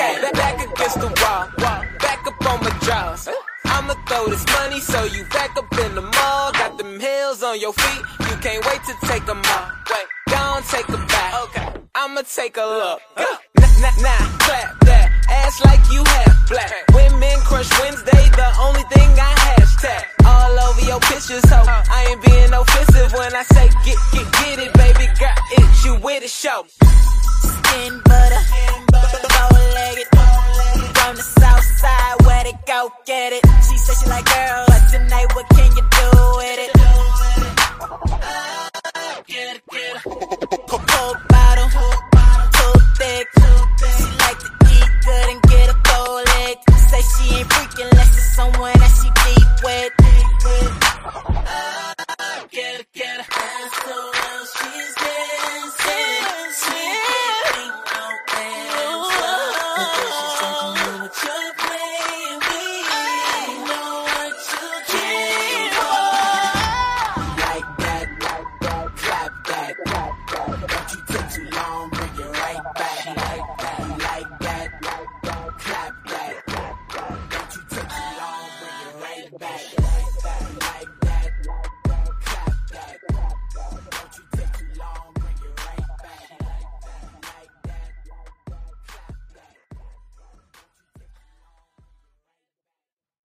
Okay, back against the wall, back up on my jaws. I'ma throw this money so you back up in the mall. Got them heels on your feet, you can't wait to take them off. Wait, don't take a back, okay, I'ma take a look. Nah, clap that ass like you half black. Women crush Wednesday, the only thing I hashtag. All over your pictures, ho, I ain't being offensive when I say get it, baby girl, it's you with a show. Skin butter, bow-legged, from the south side, where they go get it.